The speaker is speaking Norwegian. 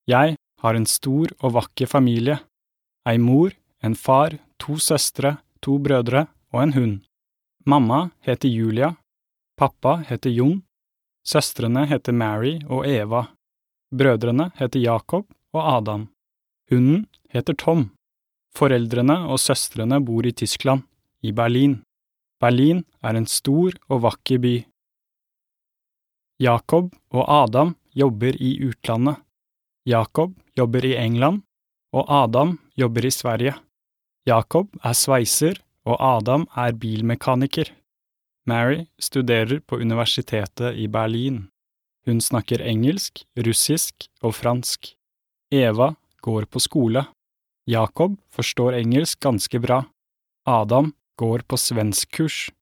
Jeg har en stor og vakker familie. Ei mor, en far, 2 søstre, 2 brødre og en hund. Mamma heter Julia, pappa heter Jon, søstrene heter Mary og Eva, brødrene heter Jakob og Adam. Hunden heter Tom. Foreldrene og søstrene bor i Tyskland, i Berlin. Berlin er en stor og vakker by. Jakob og Adam jobber i utlandet. Jakob jobber i England, og Adam jobber i Sverige. Jakob er sveiser, og Adam er bilmekaniker. Mary studerer på universitetet i Berlin. Hun snakker engelsk, russisk og fransk. Eva går på skole. Jakob forstår engelsk ganske bra. Adam går på svenskkurs.